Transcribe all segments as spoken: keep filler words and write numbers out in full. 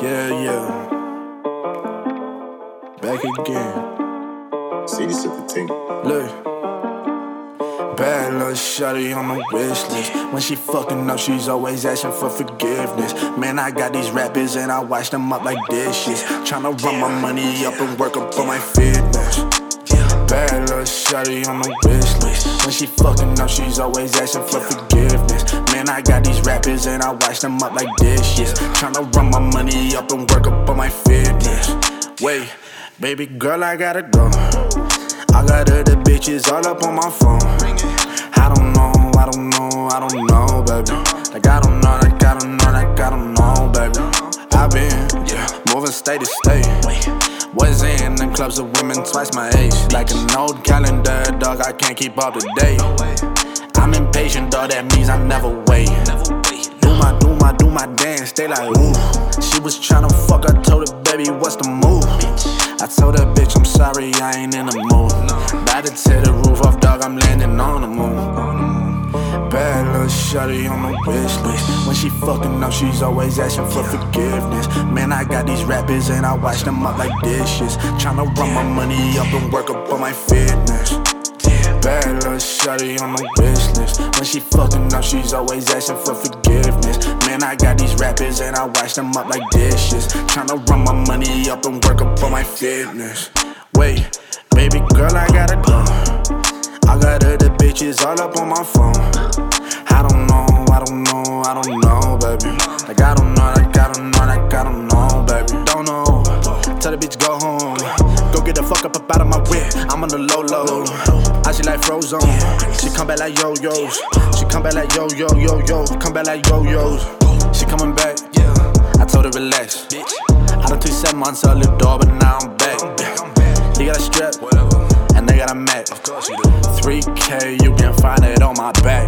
Yeah, yeah. Back again. See this at the team. Look. Bad little shawty on the wish list. When she fucking up, she's always asking for forgiveness. Man, I got these rappers and I wash them up like dishes. Tryna run my money up and work up on my fitness. Bad little shawty on the wish list. When she fucking up, she's always asking for forgiveness. Man, I got these rappers and I wash them up like dishes. Tryna run my money up and work up on my fitness. Wait, baby girl, I gotta go. I got other bitches all up on my phone. I don't know, I don't know, I don't know, baby. Like I don't know, like I don't know, like I don't know, baby. I've been yeah, moving state to state. Was in the clubs of women twice my age. Like an old calendar, dog, I can't keep up to date. I'm impatient, dog, that means I never wait. Do my, do my, do my dance, stay like ooh. She was tryna fuck, I told her, baby, what's the move? I told her, bitch, I'm sorry, I ain't in the mood. About to tear the roof off, dog, I'm landing on the moon. Bad little shawty on the wish list. When she fucking up, she's always asking for forgiveness. Man, I got these rappers and I wash them up like dishes. Tryna run my money up and work up on my fitness. Bad little shawty on the wish list. When she fucking up, she's always asking for forgiveness. Man, I got these rappers and I wash them up like dishes. Tryna run my money up and work up on my fitness. Wait, baby girl, I gotta go. I got other bitches all up on my phone. I don't know, I don't know, I don't know, baby. Like I don't know, like I don't know, like I don't know, baby. Don't know. Tell the bitch go home. Go get the fuck up, up out of my whip. I'm on the low low. I see like Frozone. She come back like yo-yos. She come back like yo-yo-yo-yo. Come back like yo-yos. She coming back. I told her relax. I done took seven months out the door, but now I'm back. You got a strap, and they got a Mac. three K, you can find it on my back.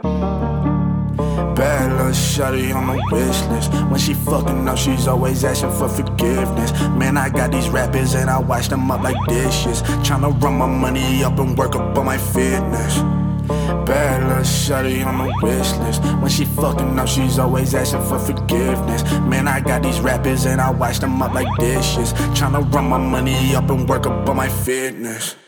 Bad little shawty on the wish list. When she fucking up, she's always asking for forgiveness. Man, I got these rappers and I wash them up like dishes. Tryna run my money up and work up on my fitness. Bad little shawty on the wish list. When she fucking up, she's always asking for forgiveness. Man, I got these rappers and I wash them up like dishes. Tryna run my money up and work up on my fitness.